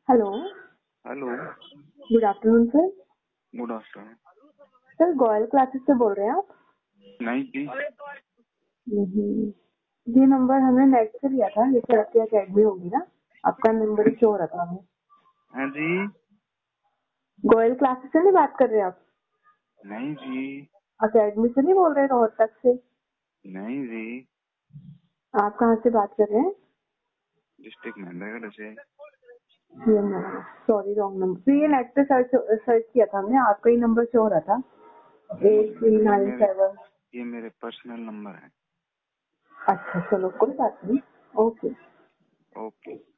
Hello. Hello. Good afternoon sir. Good afternoon. Sir Goyal classes से बोल रहे हैं आप? नहीं जी। हम्म। ये नंबर हमने नेट से लिया था, जैसे आपकी अकेडमी होगी ना, आपका नंबर ही शो हो रहा था हमें। हाँ जी। गोयल क्लासेस से नहीं बात कर रहे आप? नहीं जी। अकेडमी से नहीं बोल रहे, रोहतक से? नहीं जी। आप कहाँ से बात कर रहे हैं? डिस्ट्रिक्ट मेंढरगढ़ से। Sorry, wrong number. तो ये नेट पे सर्च सर्च किया था हमने, आपका ही नंबर शो हो रहा था, एट थ्री ये नाइन मेरे सेवन ये मेरे पर्सनल नंबर है। अच्छा, चलो कोई बात नहीं। ओके। ओके।